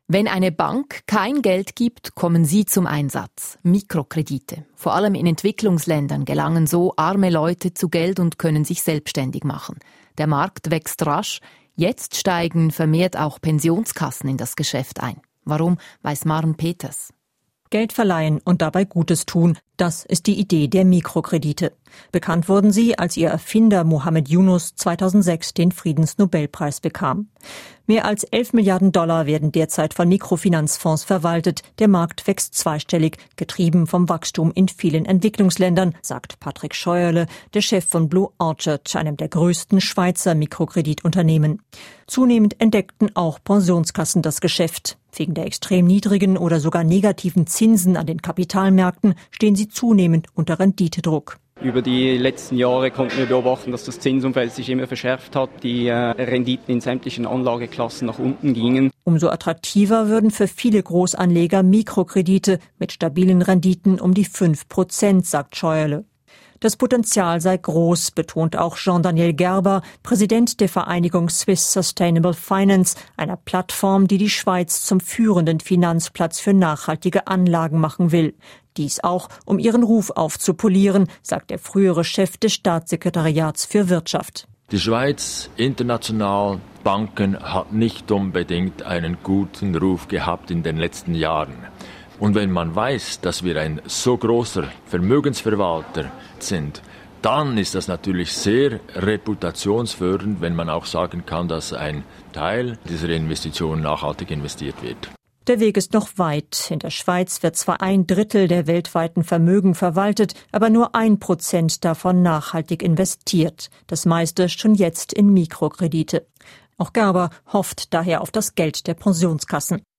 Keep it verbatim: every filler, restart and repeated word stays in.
Wenn eine Bank kein Geld gibt, kommen sie zum Einsatz. Mikrokredite. Vor allem in Entwicklungsländern gelangen so arme Leute zu Geld und können sich selbstständig machen. Der Markt wächst rasch. Jetzt steigen vermehrt auch Pensionskassen in das Geschäft ein. Warum, weiß Maren Peters. Geld verleihen und dabei Gutes tun, das ist die Idee der Mikrokredite. Bekannt wurden sie, als ihr Erfinder Mohammed Yunus zweitausendsechs den Friedensnobelpreis bekam. Mehr als elf Milliarden Dollar werden derzeit von Mikrofinanzfonds verwaltet. Der Markt wächst zweistellig, getrieben vom Wachstum in vielen Entwicklungsländern, sagt Patrick Scheuerle, der Chef von Blue Orchard, einem der größten Schweizer Mikrokreditunternehmen. Zunehmend entdeckten auch Pensionskassen das Geschäft. Wegen der extrem niedrigen oder sogar negativen Zinsen an den Kapitalmärkten stehen sie zunehmend unter Renditedruck. Über die letzten Jahre konnten wir beobachten, dass das Zinsumfeld sich immer verschärft hat, die äh, Renditen in sämtlichen Anlageklassen nach unten gingen. Umso attraktiver würden für viele Großanleger Mikrokredite mit stabilen Renditen um die fünf Prozent, sagt Scheuerle. Das Potenzial sei groß, betont auch Jean-Daniel Gerber, Präsident der Vereinigung Swiss Sustainable Finance, einer Plattform, die die Schweiz zum führenden Finanzplatz für nachhaltige Anlagen machen will. Dies auch, um ihren Ruf aufzupolieren, sagt der frühere Chef des Staatssekretariats für Wirtschaft. Die Schweiz international Banken hat nicht unbedingt einen guten Ruf gehabt in den letzten Jahren. Und wenn man weiß, dass wir ein so großer Vermögensverwalter sind, dann ist das natürlich sehr reputationsfördernd, wenn man auch sagen kann, dass ein Teil dieser Investitionen nachhaltig investiert wird. Der Weg ist noch weit. In der Schweiz wird zwar ein Drittel der weltweiten Vermögen verwaltet, aber nur ein Prozent davon nachhaltig investiert. Das meiste schon jetzt in Mikrokredite. Auch Gerber hofft daher auf das Geld der Pensionskassen.